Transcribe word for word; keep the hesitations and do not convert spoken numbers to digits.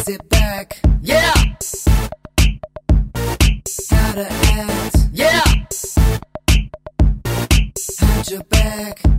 it back. Yeah, How to act. yeah, How'd your back.